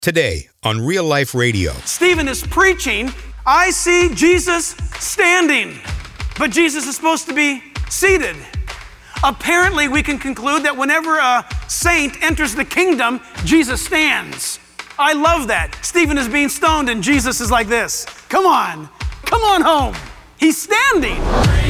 Today on Real Life Radio. Stephen is preaching, I see Jesus standing, but Jesus is supposed to be seated. Apparently, we can conclude that whenever a saint enters the kingdom, Jesus stands. I love that. Stephen is being stoned and Jesus is like this. Come on home. He's standing.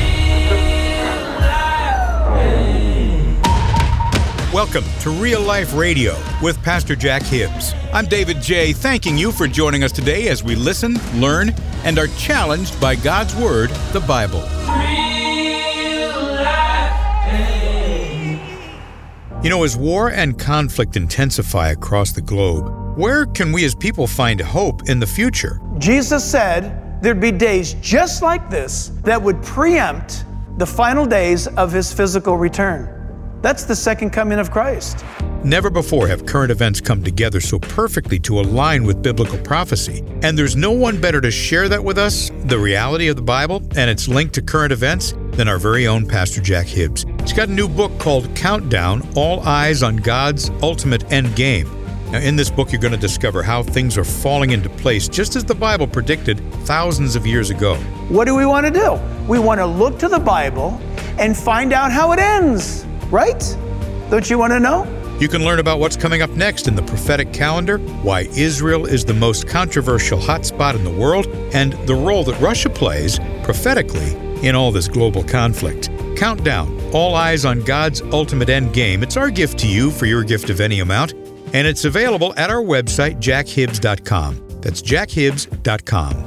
Welcome to Real Life Radio with Pastor Jack Hibbs. I'm David J., thanking you for joining us today as we listen, learn, and are challenged by God's Word, the Bible. You know, as war and conflict intensify across the globe, where can we as people find hope in the future? Jesus said there'd be days just like this that would preempt the final days of his physical return. That's the second coming of Christ. Never before have current events come together so perfectly to align with biblical prophecy. And there's no one better to share that with us, the reality of the Bible and its link to current events, than our very own Pastor Jack Hibbs. He's got a new book called Countdown, All Eyes on God's Ultimate End Game. Now, in this book, you're going to discover how things are falling into place, just as the Bible predicted thousands of years ago. What do we want to do? We want to look to the Bible and find out how it ends. Right? Don't you want to know? You can learn about what's coming up next in the prophetic calendar, why Israel is the most controversial hotspot in the world, and the role that Russia plays prophetically in all this global conflict. Countdown, All Eyes on God's Ultimate End Game. It's our gift to you for your gift of any amount, and it's available at our website, jackhibbs.com. That's jackhibbs.com.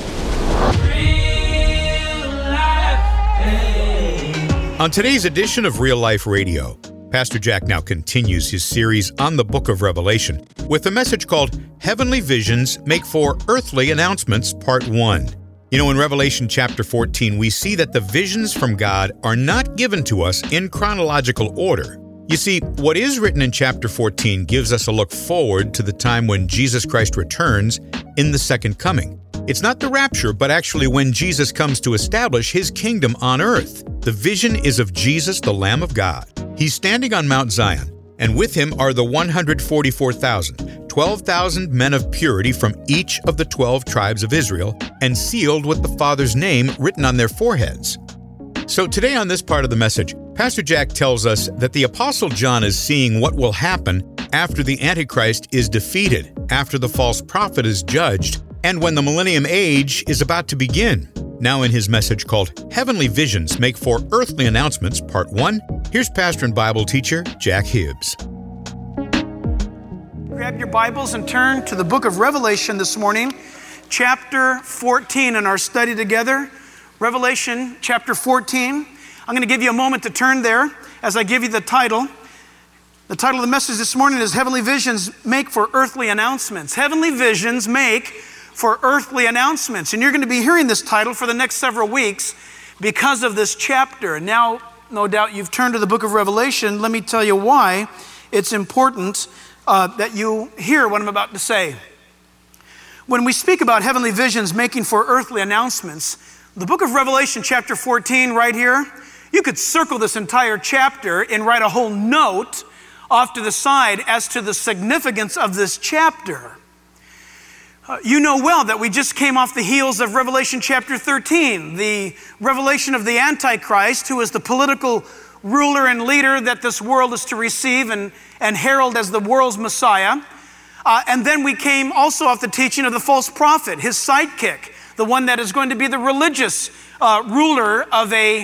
On today's edition of Real Life Radio, Pastor Jack now continues his series on the book of Revelation with a message called Heavenly Visions Make for Earthly Announcements, Part 1. You know, in Revelation chapter 14, we see that the visions from God are not given to us in chronological order. You see, what is written in chapter 14 gives us a look forward to the time when Jesus Christ returns in the second coming. It's not the rapture, but actually when Jesus comes to establish his kingdom on earth. The vision is of Jesus, the Lamb of God. He's standing on Mount Zion, and with him are the 144,000, 12,000 men of purity from each of the 12 tribes of Israel, and sealed with the Father's name written on their foreheads. So today on this part of the message, Pastor Jack tells us that the Apostle John is seeing what will happen after the Antichrist is defeated, after the false prophet is judged, and when the millennium age is about to begin. Now in his message called Heavenly Visions Make for Earthly Announcements, Part 1, here's pastor and Bible teacher Jack Hibbs. Grab your Bibles and turn to the book of Revelation this morning, chapter 14 in our study together. Revelation chapter 14. I'm going to give you a moment to turn there as I give you the title. The title of the message this morning is Heavenly Visions Make for Earthly Announcements. Heavenly Visions Make for Earthly Announcements. And you're going to be hearing this title for the next several weeks because of this chapter. Now, no doubt you've turned to the book of Revelation. Let me tell you why it's important that you hear what I'm about to say. When we speak about heavenly visions making for earthly announcements, the book of Revelation chapter 14 right here, you could circle this entire chapter and write a whole note off to the side as to the significance of this chapter. You know well that we just came off the heels of Revelation chapter 13, the revelation of the Antichrist, who is the political ruler and leader that this world is to receive and herald as the world's Messiah. And then we came also off the teaching of the false prophet, his sidekick, the one that is going to be the religious ruler of a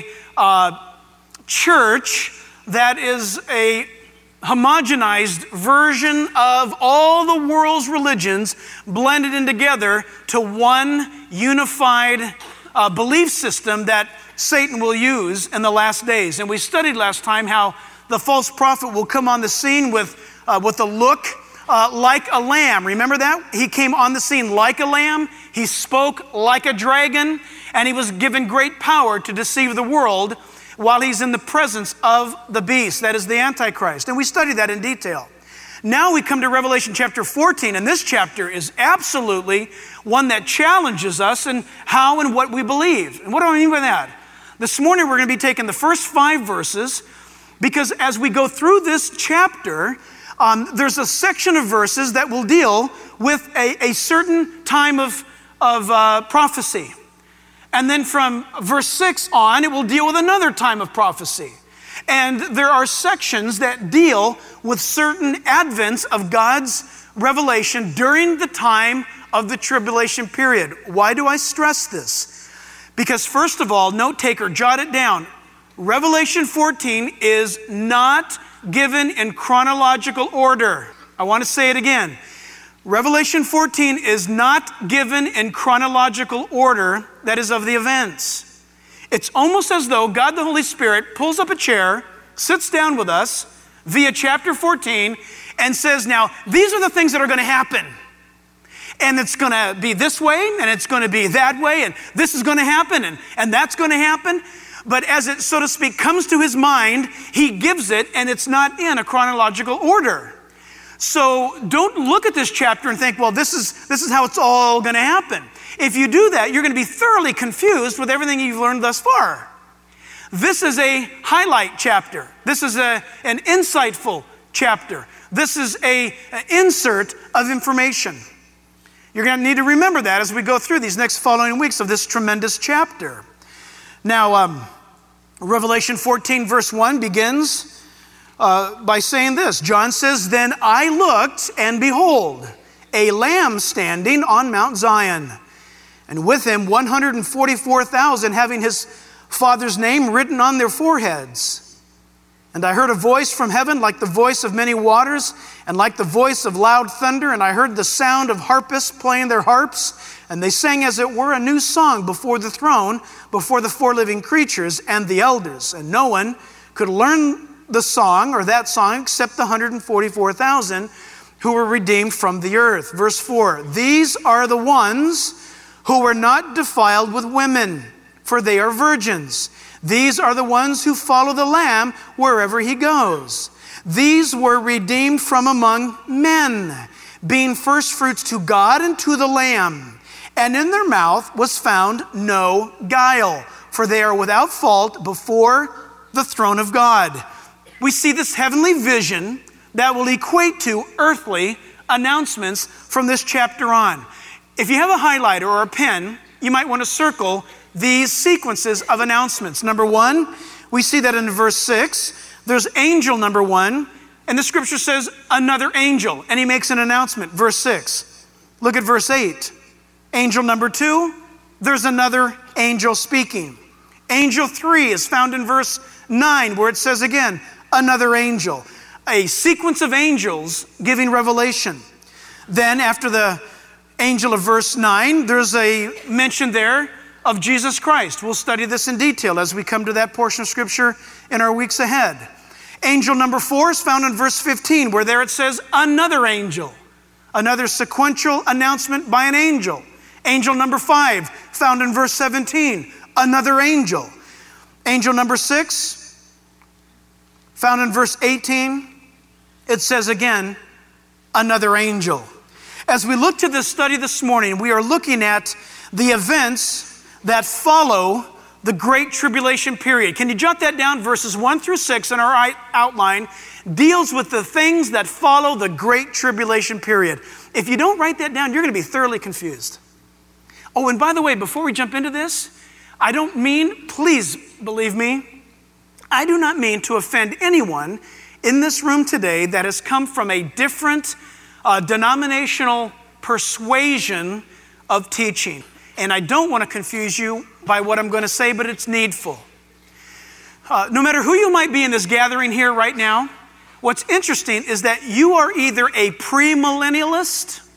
church that is a homogenized version of all the world's religions blended in together to one unified belief system that Satan will use in the last days. And we studied last time how the false prophet will come on the scene with a look like a lamb. Remember that? He came on the scene like a lamb. He spoke like a dragon, and he was given great power to deceive the world while he's in the presence of the beast, that is the Antichrist. And we studied that in detail. Now we come to Revelation chapter 14, and this chapter is absolutely one that challenges us in how and what we believe. And what do I mean by that? This morning we're going to be taking the first 5 verses, because as we go through this chapter, there's a section of verses that will deal with a certain time of prophecy. And then from verse 6 on, it will deal with another time of prophecy. And there are sections that deal with certain advents of God's revelation during the time of the tribulation period. Why do I stress this? Because first of all, note taker, jot it down. Revelation 14 is not given in chronological order. I want to say it again. Revelation 14 is not given in chronological order, that is, of the events. It's almost as though God the Holy Spirit pulls up a chair, sits down with us via chapter 14, and says, now, these are the things that are going to happen. And it's going to be this way, and it's going to be that way, and this is going to happen, and that's going to happen. But as it, so to speak, comes to his mind, he gives it, and it's not in a chronological order. So don't look at this chapter and think, well, this is how it's all going to happen. If you do that, you're going to be thoroughly confused with everything you've learned thus far. This is a highlight chapter. This is an insightful chapter. This is an insert of information. You're going to need to remember that as we go through these next following weeks of this tremendous chapter. Now, Revelation 14 verse 1 begins by saying this. John says, then I looked, and behold, a lamb standing on Mount Zion, and with him 144,000 having his Father's name written on their foreheads. And I heard a voice from heaven like the voice of many waters, and like the voice of loud thunder, and I heard the sound of harpists playing their harps, and they sang as it were a new song before the throne, before the four living creatures and the elders. And no one could learn the song or that song except the 144,000 who were redeemed from the earth. Verse 4, these are the ones who were not defiled with women, for they are virgins. These are the ones who follow the Lamb wherever he goes. These were redeemed from among men, being firstfruits to God and to the Lamb. And in their mouth was found no guile, for they are without fault before the throne of God. We see this heavenly vision that will equate to earthly announcements from this chapter on. If you have a highlighter or a pen, you might want to circle these sequences of announcements. Number 1, we see that in verse 6, there's angel number 1, and the scripture says another angel, and he makes an announcement. Verse 6. Look at verse 8. Angel number 2, there's another angel speaking. Angel 3 is found in verse 9, where it says again, another angel. A sequence of angels giving revelation. Then after the angel of verse 9, there's a mention there of Jesus Christ. We'll study this in detail as we come to that portion of scripture in our weeks ahead. Angel number 4 is found in verse 15, where there it says another angel. Another sequential announcement by an angel. Angel number 5 found in verse 17, another angel. Angel number 6 found in verse 18, it says again, another angel. As we look to this study this morning, we are looking at the events that follow the Great Tribulation period. Can you jot that down? Verses 1 through 6 in our outline deals with the things that follow the Great Tribulation period. If you don't write that down, you're going to be thoroughly confused. Oh, and by the way, before we jump into this, I don't mean, please believe me, I do not mean to offend anyone in this room today that has come from a different denominational persuasion of teaching. And I don't want to confuse you by what I'm going to say, but it's needful. No matter who you might be in this gathering here right now, what's interesting is that you are either a premillennialist,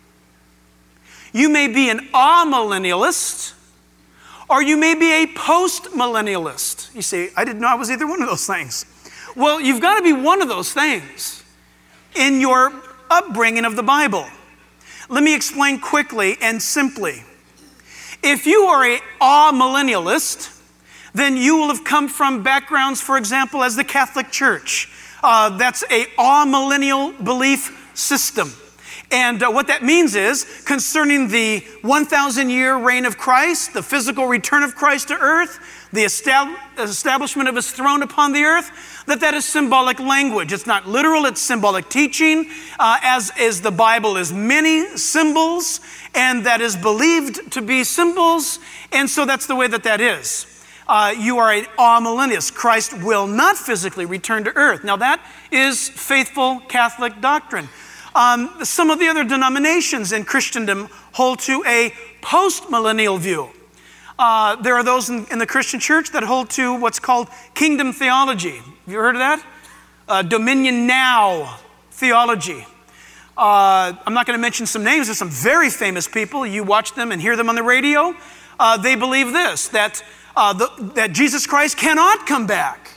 you may be an amillennialist, or you may be a post-millennialist. You see, I didn't know I was either one of those things. Well, you've got to be one of those things in your upbringing of the Bible. Let me explain quickly and simply. If you are a amillennialist, then you will have come from backgrounds, for example, as the Catholic Church. That's a amillennial belief system. And what that means is concerning the 1,000-year reign of Christ, the physical return of Christ to earth, the establishment of his throne upon the earth, that is symbolic language. It's not literal, it's symbolic teaching, as is the Bible is many symbols, and that is believed to be symbols, and so that's the way that is. You are an amillennialist. Christ will not physically return to earth. Now that is faithful Catholic doctrine. Some of the other denominations in Christendom hold to a post-millennial view. There are those in the Christian church that hold to what's called kingdom theology. Have you heard of that? Dominion now theology. I'm not going to mention some names. There's some very famous people. You watch them and hear them on the radio. They believe this, that Jesus Christ cannot come back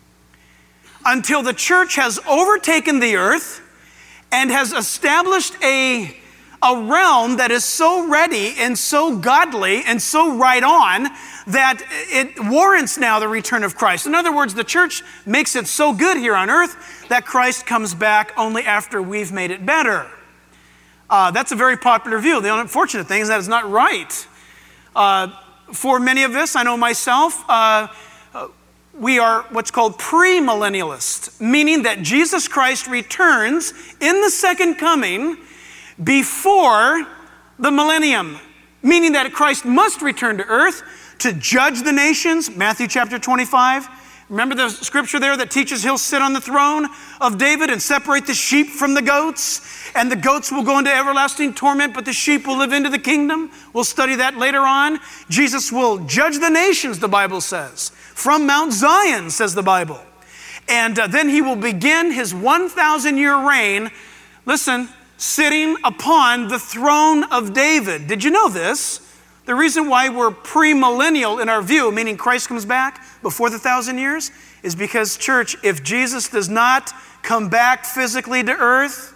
until the church has overtaken the earth and has established a realm that is so ready and so godly and so right on that it warrants now the return of Christ. In other words, the church makes it so good here on earth that Christ comes back only after we've made it better. That's a very popular view. The unfortunate thing is that it's not right. For many of us, I know myself, we are what's called premillennialist, meaning that Jesus Christ returns in the second coming before the millennium, meaning that Christ must return to earth to judge the nations, Matthew chapter 25. Remember the scripture there that teaches he'll sit on the throne of David and separate the sheep from the goats, and the goats will go into everlasting torment, but the sheep will live into the kingdom. We'll study that later on. Jesus will judge the nations, the Bible says, from Mount Zion, says the Bible. And then he will begin his 1,000-year reign, listen, sitting upon the throne of David. Did you know this? The reason why we're premillennial in our view, meaning Christ comes back before the 1,000 years, is because, church, if Jesus does not come back physically to earth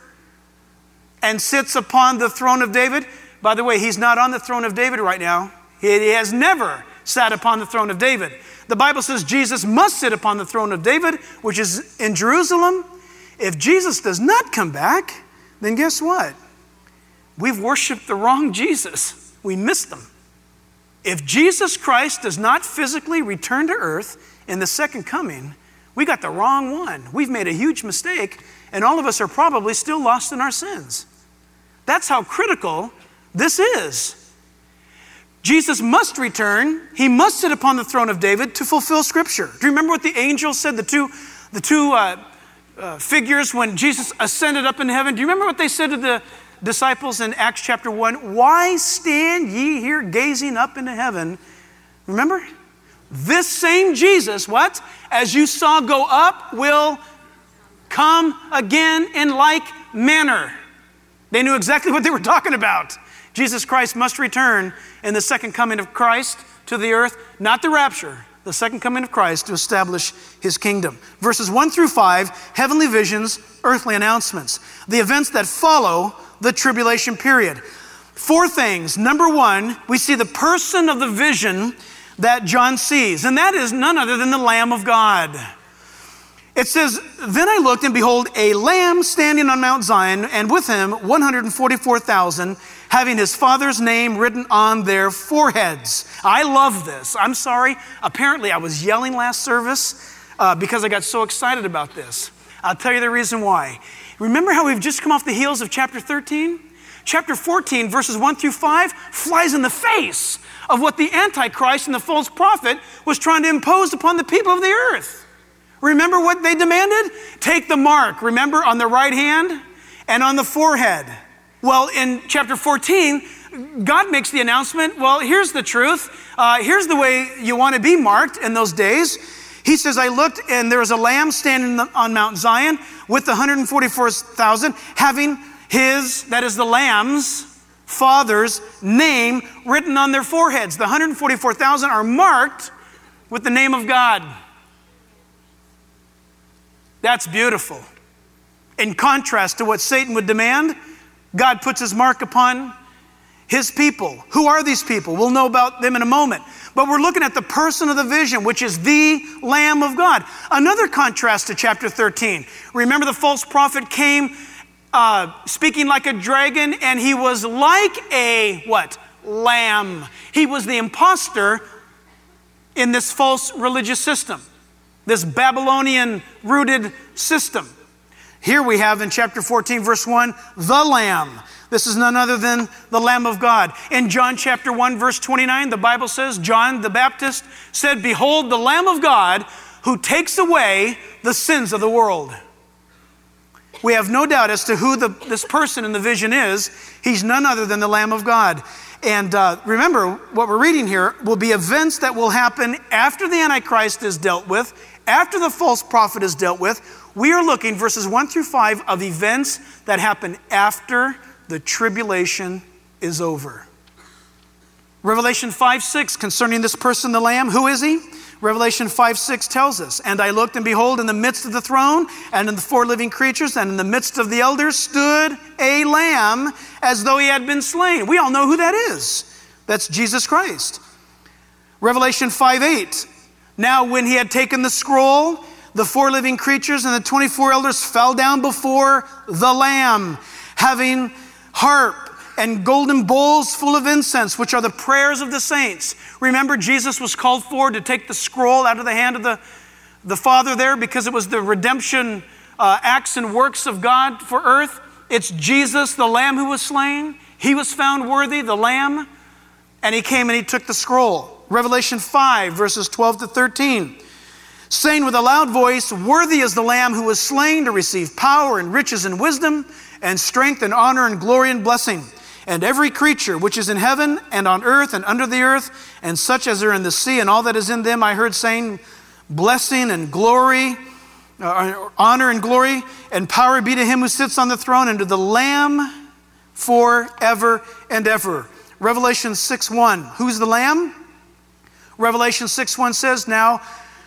and sits upon the throne of David, by the way, he's not on the throne of David right now. He has never sat upon the throne of David. The Bible says Jesus must sit upon the throne of David, which is in Jerusalem. If Jesus does not come back, then guess what? We've worshiped the wrong Jesus. We missed him. If Jesus Christ does not physically return to earth in the second coming, we got the wrong one. We've made a huge mistake, and all of us are probably still lost in our sins. That's how critical this is. Jesus must return. He must sit upon the throne of David to fulfill Scripture. Do you remember what the angel said, the two figures when Jesus ascended up into heaven? Do you remember what they said to the disciples in Acts chapter 1? Why stand ye here gazing up into heaven? Remember? This same Jesus, what? As you saw go up, will come again in like manner. They knew exactly what they were talking about. Jesus Christ must return in the second coming of Christ to the earth, not the rapture, the second coming of Christ to establish his kingdom. Verses 1 through 5, heavenly visions, earthly announcements. The events that follow the tribulation period. 4 things. Number 1, we see the person of the vision that John sees, and that is none other than the Lamb of God. It says, then I looked, and behold, a lamb standing on Mount Zion, and with him 144,000, having his Father's name written on their foreheads. I love this. I'm sorry. Apparently, I was yelling last service because I got so excited about this. I'll tell you the reason why. Remember how we've just come off the heels of chapter 13? Chapter 14, verses 1 through 5, flies in the face of what the Antichrist and the false prophet was trying to impose upon the people of the earth. Remember what they demanded? Take the mark, remember, on the right hand and on the forehead. Well, in chapter 14, God makes the announcement, well, here's the truth. Here's the way you want to be marked in those days. He says, I looked, and there was a lamb standing on Mount Zion with the 144,000, having his, that is the lamb's, Father's name written on their foreheads. The 144,000 are marked with the name of God. That's beautiful. In contrast to what Satan would demand, God puts his mark upon his people. Who are these people? We'll know about them in a moment. But we're looking at the person of the vision, which is the Lamb of God. Another contrast to chapter 13. Remember the false prophet came speaking like a dragon, and he was like a, what? Lamb. He was the imposter in this false religious system, this Babylonian-rooted system. Here we have in chapter 14, verse 1, the Lamb. This is none other than the Lamb of God. In John chapter 1, verse 29, the Bible says, John the Baptist said, "Behold, the Lamb of God who takes away the sins of the world." We have no doubt as to who this person in the vision is. He's none other than the Lamb of God. And remember, what we're reading here will be events that will happen after the Antichrist is dealt with, after the false prophet is dealt with. We are looking, verses 1 through 5, of events that happen after the tribulation is over. Revelation 5:6, concerning this person, the Lamb, who is he? Revelation 5:6 tells us, "And I looked, and behold, in the midst of the throne, and in the four living creatures, and in the midst of the elders, stood a Lamb, as though he had been slain." We all know who that is. That's Jesus Christ. Revelation 5:8, "Now when he had taken the scroll, the four living creatures and the 24 elders fell down before the Lamb, having harp and golden bowls full of incense, which are the prayers of the saints." Remember, Jesus was called for to take the scroll out of the hand of the Father there, because it was the redemption acts and works of God for earth. It's Jesus, the Lamb, who was slain. He was found worthy, the Lamb, and he came and he took the scroll. Revelation 5, verses 12 to 13. "Saying with a loud voice, worthy is the Lamb who was slain to receive power and riches and wisdom and strength and honor and glory and blessing. And every creature which is in heaven and on earth and under the earth, and such as are in the sea and all that is in them, I heard saying, blessing and glory, honor and glory and power be to him who sits on the throne and to the Lamb forever and ever." Revelation 6:1, who's the Lamb? Revelation 6:1 says, "Now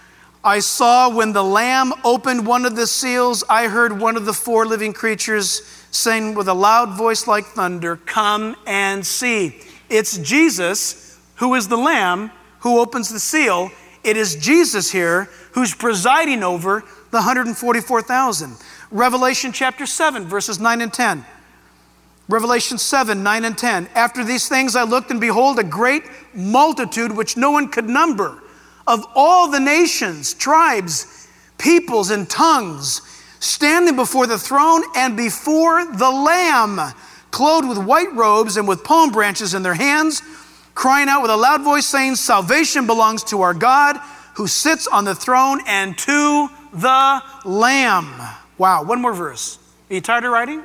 I saw when the Lamb opened one of the seals, I heard one of the four living creatures saying with a loud voice like thunder, 'Come and see.'" It's Jesus who is the Lamb who opens the seal. It is Jesus here who's presiding over the 144,000. Revelation chapter 7, verses 9 and 10. Revelation 7, 9 and 10. "After these things I looked, and behold, a great multitude which no one could number, of all the nations, tribes, peoples, and tongues, standing before the throne and before the Lamb, clothed with white robes and with palm branches in their hands, crying out with a loud voice, saying, 'Salvation belongs to our God who sits on the throne and to the Lamb.'" Wow, one more verse. Are you tired of writing?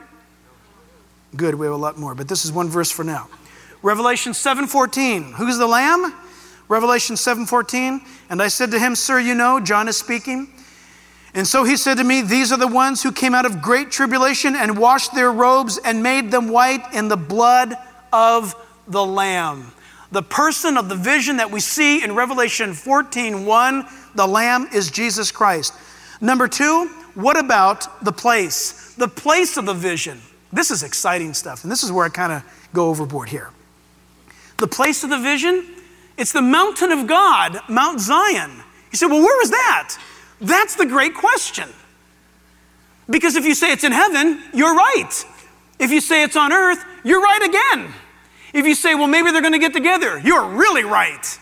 Good, we have a lot more, but this is one verse for now. Revelation 7:14. Who's the Lamb? Revelation 7:14. "And I said to him, 'Sir, you know,'" John is speaking, "and so he said to me, 'These are the ones who came out of great tribulation and washed their robes and made them white in the blood of the Lamb.'" The person of the vision that we see in Revelation 14:1, the Lamb, is Jesus Christ. Number two, what about the place? The place of the vision. This is exciting stuff, and this is where I kind of go overboard here. The place of the vision, it's the mountain of God, Mount Zion. You say, well, where is that? That's the great question. Because if you say it's in heaven, you're right. If you say it's on earth, you're right again. If you say, well, maybe they're going to get together, you're really right.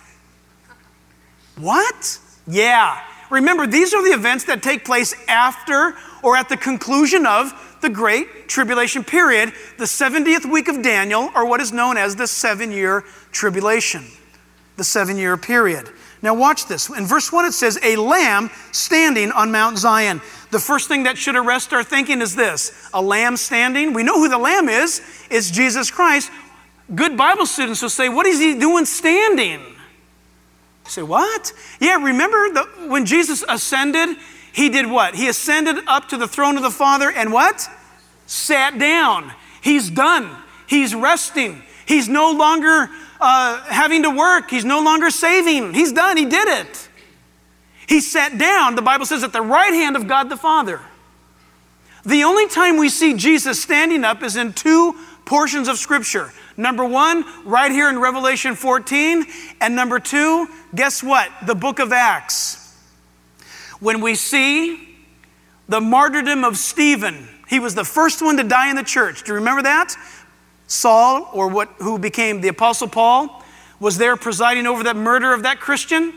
What? Yeah. Remember, these are the events that take place after or at the conclusion of the Great Tribulation period, the 70th week of Daniel, or what is known as the 7-year tribulation, the 7-year period. Now watch this. In verse 1 it says, "A lamb standing on Mount Zion." The first thing that should arrest our thinking is this: a lamb standing. We know who the lamb is. It's Jesus Christ. Good Bible students will say, what is he doing standing? You say, what? Yeah, remember when Jesus ascended, he did what? He ascended up to the throne of the Father and what? Sat down. He's done. He's resting. He's no longer having to work. He's no longer saving. He's done. He did it. He sat down, the Bible says, at the right hand of God the Father. The only time we see Jesus standing up is in two portions of Scripture. Number one, right here in Revelation 14. And number two, guess what? The book of Acts. When we see the martyrdom of Stephen, He was the first one to die in the church. Do you remember that? Saul, who became the Apostle Paul, was there presiding over that murder of that Christian.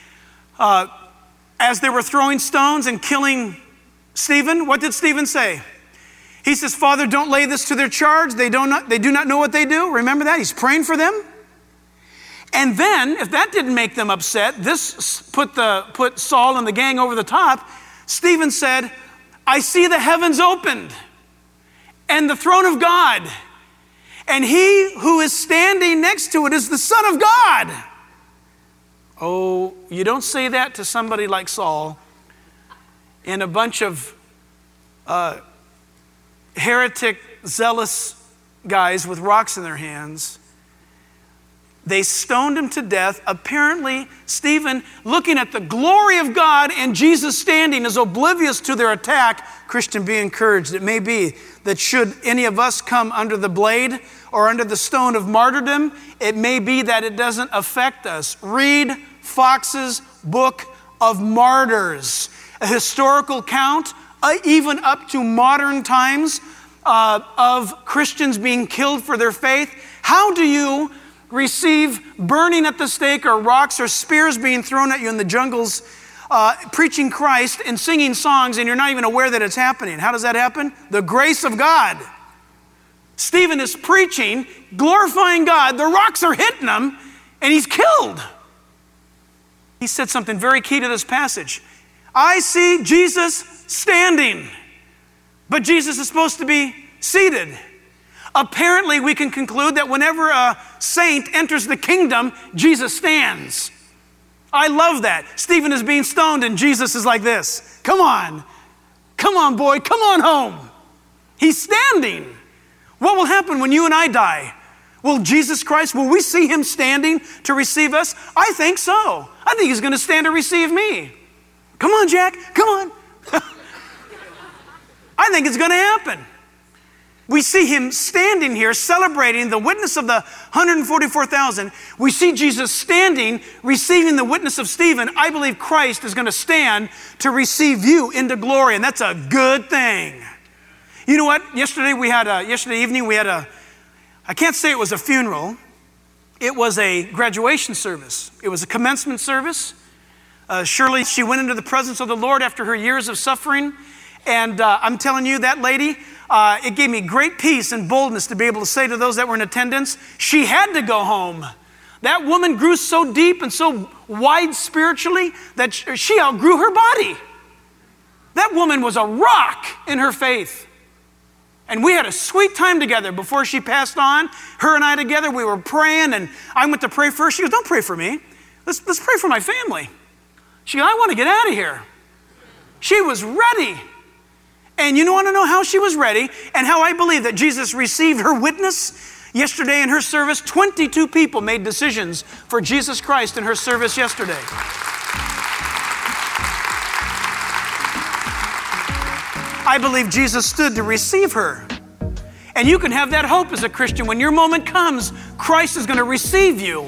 As they were throwing stones and killing Stephen, what did Stephen say? He says, Father, don't lay this to their charge. They do not know what they do. Remember that? He's praying for them. And then, if that didn't make them upset, this put Saul and the gang over the top. Stephen said, I see the heavens opened and the throne of God, and he who is standing next to it is the Son of God. Oh, you don't say that to somebody like Saul and a bunch of heretic, zealous guys with rocks in their hands. They stoned him to death. Apparently, Stephen, looking at the glory of God and Jesus standing, is oblivious to their attack. Christian, be encouraged. It may be that should any of us come under the blade or under the stone of martyrdom, it may be that it doesn't affect us. Read Fox's Book of Martyrs, a historical count, even up to modern times, of Christians being killed for their faith. How do you receive burning at the stake or rocks or spears being thrown at you in the jungles, preaching Christ and singing songs, and you're not even aware that it's happening? How does that happen? The grace of God. Stephen is preaching, glorifying God. The rocks are hitting him, and he's killed. He said something very key to this passage. I see Jesus standing, but Jesus is supposed to be seated. Apparently, we can conclude that whenever a saint enters the kingdom, Jesus stands. I love that. Stephen is being stoned and Jesus is like this. Come on boy, come on home. He's standing. What will happen when you and I die? Will Jesus Christ, will we see him standing to receive us? I think so. I think he's going to stand to receive me. Come on, Jack, come on. I think it's going to happen. We see him standing here celebrating the witness of the 144,000. We see Jesus standing, receiving the witness of Stephen. I believe Christ is going to stand to receive you into glory, and that's a good thing. You know what? Yesterday evening we had I can't say it was a funeral. It was a graduation service. It was a commencement service. Shirley, she went into the presence of the Lord after her years of suffering. And I'm telling you, that lady, it gave me great peace and boldness to be able to say to those that were in attendance, she had to go home. That woman grew so deep and so wide spiritually that she outgrew her body. That woman was a rock in her faith. And we had a sweet time together before she passed on. Her and I together, we were praying, and I went to pray first. She goes, don't pray for me. Let's pray for my family. She goes, I want to get out of here. She was ready. And you want to know how she was ready and how I believe that Jesus received her witness? Yesterday in her service, 22 people made decisions for Jesus Christ in her service yesterday. I believe Jesus stood to receive her. And you can have that hope as a Christian. When your moment comes, Christ is going to receive you.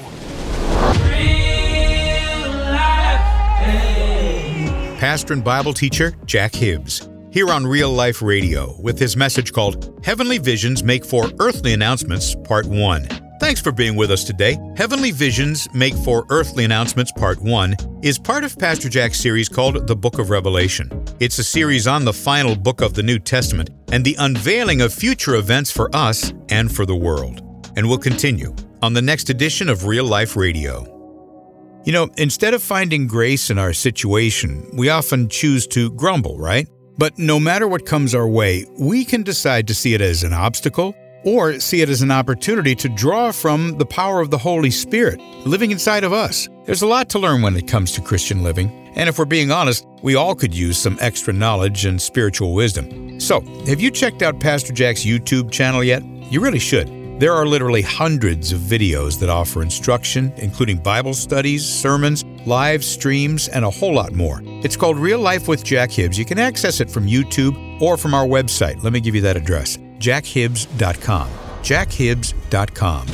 Pastor and Bible teacher Jack Hibbs, here on Real Life Radio with his message called Heavenly Visions Make for Earthly Announcements, Part 1. Thanks for being with us today. Heavenly Visions Make for Earthly Announcements, Part 1 is part of Pastor Jack's series called The Book of Revelation. It's a series on the final book of the New Testament and the unveiling of future events for us and for the world. And we'll continue on the next edition of Real Life Radio. You know, instead of finding grace in our situation, we often choose to grumble, right? But no matter what comes our way, we can decide to see it as an obstacle or see it as an opportunity to draw from the power of the Holy Spirit living inside of us. There's a lot to learn when it comes to Christian living, and if we're being honest, we all could use some extra knowledge and spiritual wisdom. So, have you checked out Pastor Jack's YouTube channel yet? You really should. There are literally hundreds of videos that offer instruction, including Bible studies, sermons, live streams, and a whole lot more. It's called Real Life with Jack Hibbs. You can access it from YouTube or from our website. Let me give you that address, jackhibbs.com. jackhibbs.com.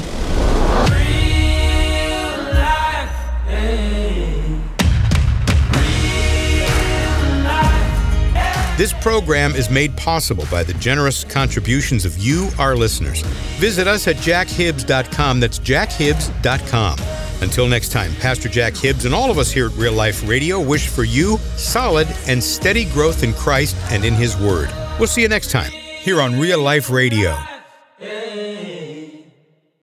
This program is made possible by the generous contributions of you, our listeners. Visit us at jackhibbs.com. That's jackhibbs.com. Until next time, Pastor Jack Hibbs and all of us here at Real Life Radio wish for you solid and steady growth in Christ and in His Word. We'll see you next time here on Real Life Radio.